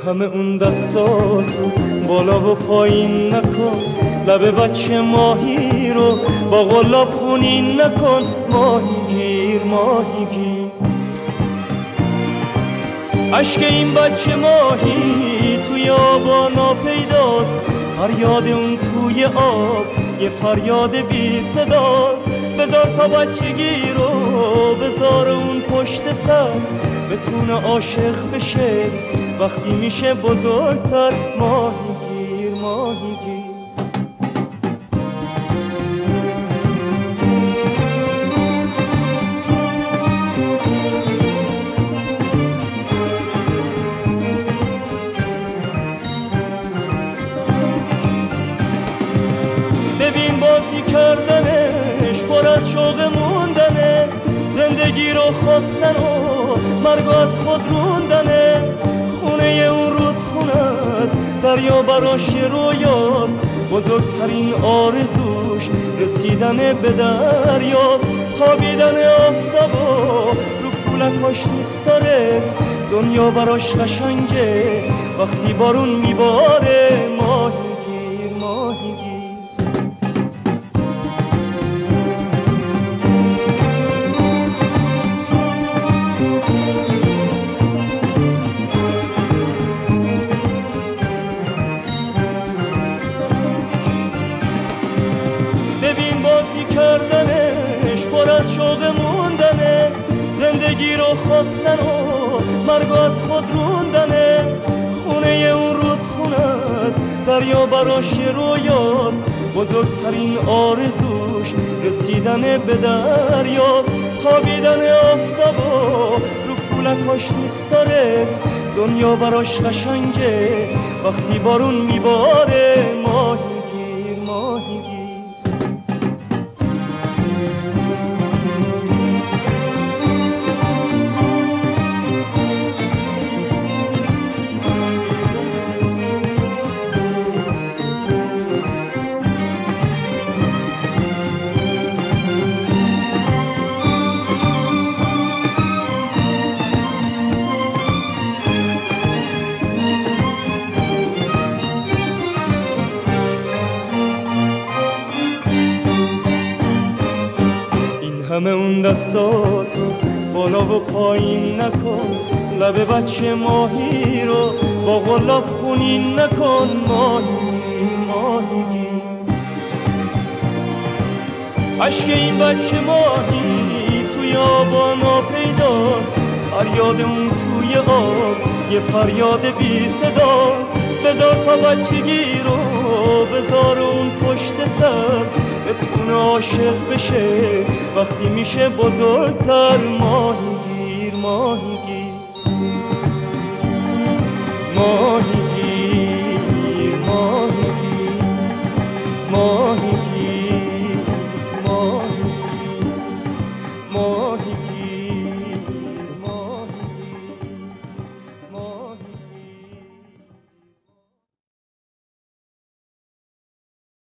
همه اون دستاتو بالا و پایین نکن، لب بچه ماهی رو با قلاب خونین نکن. ماهیگیر ماهیگیر، عشق این بچه ماهی توی آبا ناپیداست، فریاد اون توی آب یه فریاد بی صداست. بذار تا بچگی رو بذار اون پشت سر، بتونه عاشق بشه وقتی میشه بزرگتر. ماهیگیر ماهیگیر، ببین بازی کردنش پر از شوق موندنه، زندگی رو خواستن و مرگ از خود روندنه. خونه اون رودخونه است، دریا براش رویاست، بزرگترین آرزوش رسیدن به دریاست. خوابیدن آفتابا رو پولکاش دوست داره، دنیا براش قشنگه وقتی بارون میباره. ماهیگیر ماهیگیر، ببین بازی کردنش پر از شوق موندنه، زندگی رو خواستن و مرگ از خود روندنه. خونه اون رودخونه است، دریا براش رویاست، بزرگترین آرزوش رسیدن به دریاست. خوابیدن آفتابا رو پولکاش دوست داره، دنیا براش قشنگه وقتی بارون میباره. ماهیگیر ماهیگیر، همه اون دستاتو بالا و پایین نکن، لب بچه ماهی رو با قلاب خونین نکن. ماهیگیر ماهیگیر، عشق این بچه ماهی توی آبا ناپیداست، فریاد اون توی آب یه فریاد بی صداست. بذار تا بچگی رو بذار اون پشت سر، بتونه عاشق بشه وقتی میشه بزرگتر. ماهیگیر ماهیگیر